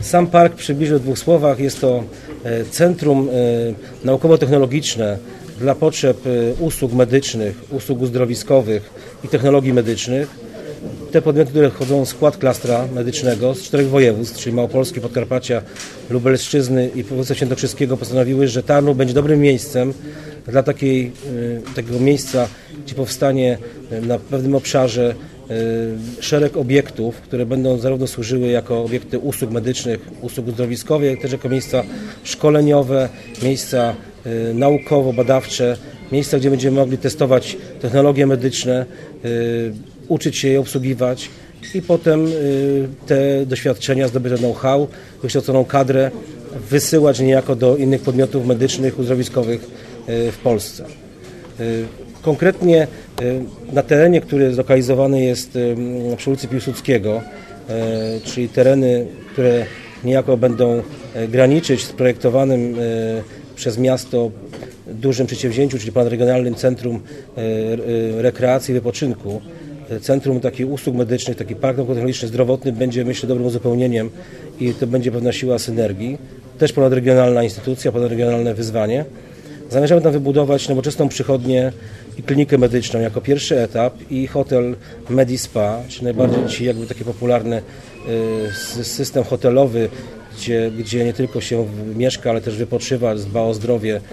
Sam park przybliżę w 2 słowach. Jest to centrum naukowo-technologiczne dla potrzeb usług medycznych, usług uzdrowiskowych i technologii medycznych. Te podmioty, które wchodzą w skład klastra medycznego z 4 województw, czyli Małopolski, Podkarpacia, Lubelszczyzny i województwa świętokrzyskiego, postanowiły, że Tarnów będzie dobrym miejscem dla takiego miejsca, gdzie powstanie na pewnym obszarze szereg obiektów, które będą zarówno służyły jako obiekty usług medycznych, usług uzdrowiskowych, jak też jako miejsca szkoleniowe, miejsca naukowo-badawcze, miejsca, gdzie będziemy mogli testować technologie medyczne, uczyć się je obsługiwać i potem te doświadczenia, zdobyte know-how, wykształconą kadrę wysyłać niejako do innych podmiotów medycznych, uzdrowiskowych w Polsce. Konkretnie na terenie, który zlokalizowany jest przy ulicy Piłsudskiego, czyli tereny, które niejako będą graniczyć z projektowanym przez miasto dużym przedsięwzięciu, czyli ponadregionalnym centrum rekreacji i wypoczynku, centrum takich usług medycznych, taki park naukowo-technologiczny, zdrowotny będzie, myślę, dobrym uzupełnieniem i to będzie pewna siła synergii. Też ponadregionalna instytucja, ponadregionalne wyzwanie. Zamierzamy tam wybudować nowoczesną przychodnię i klinikę medyczną jako pierwszy etap i hotel Medispa, czyli najbardziej dzisiaj jakby taki popularny system hotelowy, gdzie nie tylko się mieszka, ale też wypoczywa, dba o zdrowie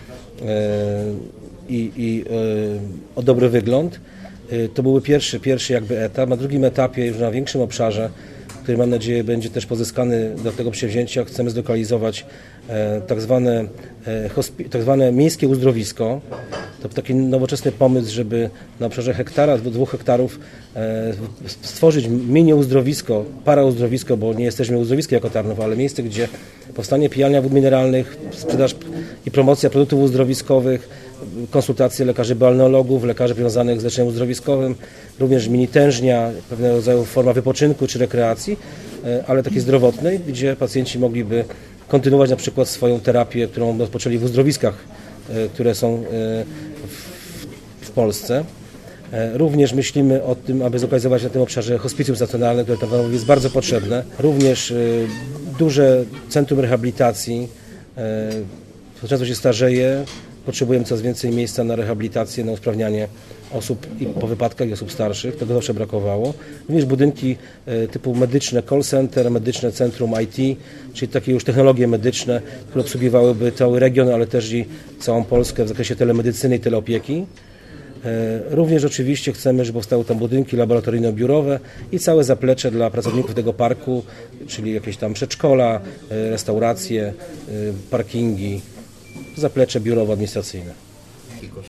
i o dobry wygląd. To byłby pierwszy jakby etap. Na drugim etapie, już na większym obszarze, który mam nadzieję będzie też pozyskany do tego przedsięwzięcia, chcemy zlokalizować tak zwane miejskie uzdrowisko. To taki nowoczesny pomysł, żeby na obszarze hektara, 2 hektarów stworzyć mini uzdrowisko, parauzdrowisko, bo nie jesteśmy uzdrowiskiem jako Tarnów, ale miejsce, gdzie powstanie pijalnia wód mineralnych, sprzedaż i promocja produktów uzdrowiskowych, konsultacje lekarzy balneologów, lekarzy związanych z leczeniem uzdrowiskowym, również mini tężnia, pewnego rodzaju forma wypoczynku czy rekreacji, ale takiej zdrowotnej, gdzie pacjenci mogliby kontynuować na przykład swoją terapię, którą rozpoczęli w uzdrowiskach, które są w Polsce. Również myślimy o tym, aby zlokalizować na tym obszarze hospicjum stacjonarne, które Tarnowowi jest bardzo potrzebne. Również duże centrum rehabilitacji, często się starzeje, potrzebujemy coraz więcej miejsca na rehabilitację, na usprawnianie osób i po wypadkach i osób starszych, tego zawsze brakowało. Również budynki typu medyczne, call center, medyczne centrum IT, czyli takie już technologie medyczne, które obsługiwałyby cały region, ale też i całą Polskę w zakresie telemedycyny i teleopieki. Również oczywiście chcemy, żeby powstały tam budynki laboratoryjno-biurowe i całe zaplecze dla pracowników tego parku, czyli jakieś tam przedszkola, restauracje, parkingi, zaplecze biurowo-administracyjne.